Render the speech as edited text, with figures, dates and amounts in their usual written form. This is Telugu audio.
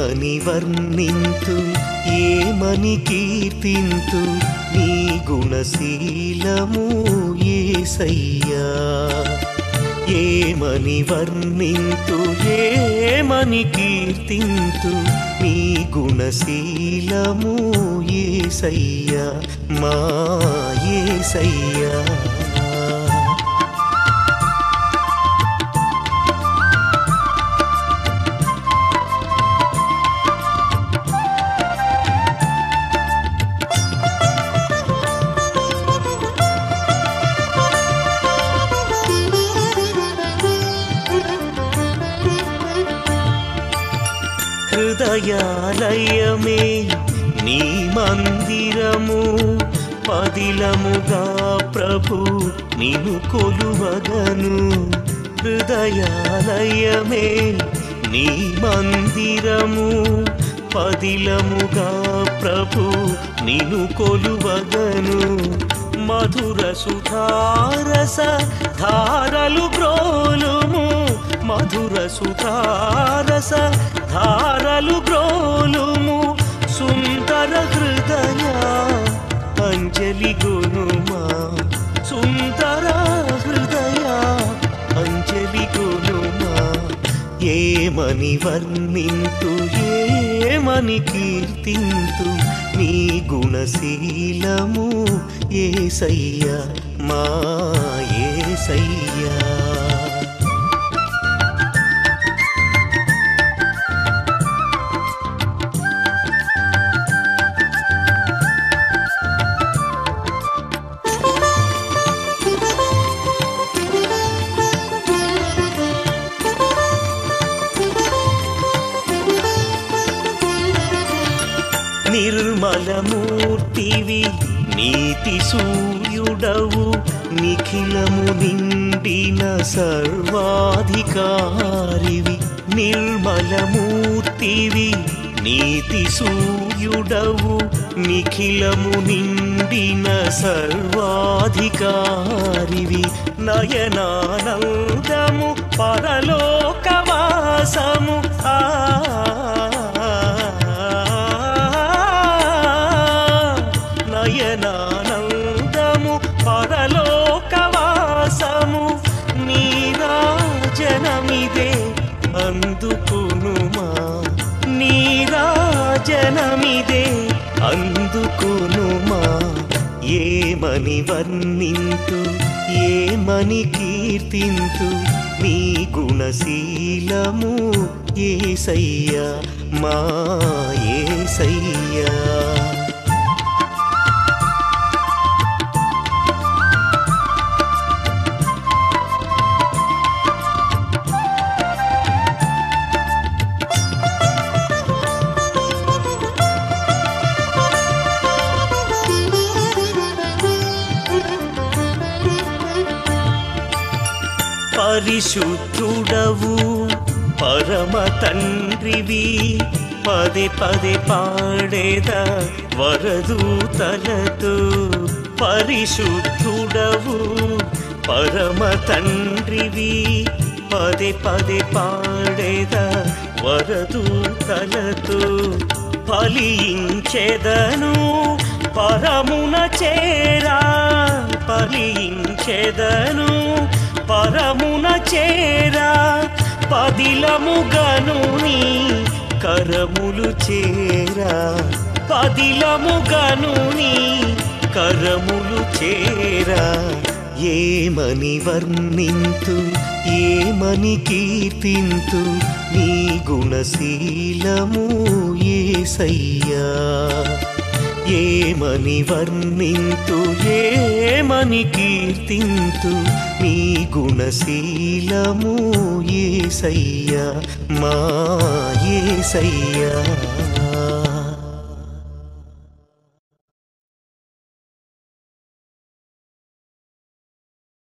ఏమని వర్ణింతు ఏమని కీర్తింతు నీ గుణశీలము యేసయ్యా ఏమని వర్ణింతు ఏమని కీర్తింతు నీ గుణశీలము యేసయ్యా మా యేసయ్యా హృదయాలయమే నీ మందిరము పదిలముగా ప్రభు నిన్ను కొలువగను హృదయాలయమే నీ మందిరము పదిలముగా ప్రభు నిన్ను కొలువగను మధుర సుధారస ధారలు గ్రోలుము మధుర సుధారస ధారలు గ్రోలుము సుందర హృదయ అంజలి గునుమా సుందర హృదయ అంజలి గునుమా ఏమని వర్ణింతు ఏమని కీర్తింతు నీ గుణశీలము యేసయ్యా మా యేసయ్యా నిర్మలమూర్తివి నీతి సూర్యుడవు నిఖిలము నిండిన సర్వాధికారివి నిర్మలమూర్తివి నీతి సూర్యుడవు నిఖిలము నిండిన సర్వాధికారివి నయనానందము పరలోకవాసము నయనానందము పరలోకవాసము నీరాజనమిదే అందుకునుమా నీరాజనమిదే అందుకునుమా ఏమని వర్ణింతు ఏమని కీర్తింతు నీ గుణశీలము యేసయ్యా మా యేసయ్యా పరిశుద్ధుడవు పరమ తండ్రివి పదే పదే పాడేద వరదూతలతో పరిశుద్ధుడవు పరమ తండ్రివి పదే పదే పాడేద వరదూతలతో ఫలించెదను పరమున చేరా ఫలించెదను పరమున చేరా పదిలముగను నీ కరములు చేరా పదిలముగను నీ కరములు చేరా ఏమని వర్ణింతు ఏమని కీర్తింతు నీ గుణశీలము యేసయ్యా ఏమని వర్ణింతు ఏమని కీర్తింతు నీ గుణశీలము యేసయ్యా మా యేసయ్యా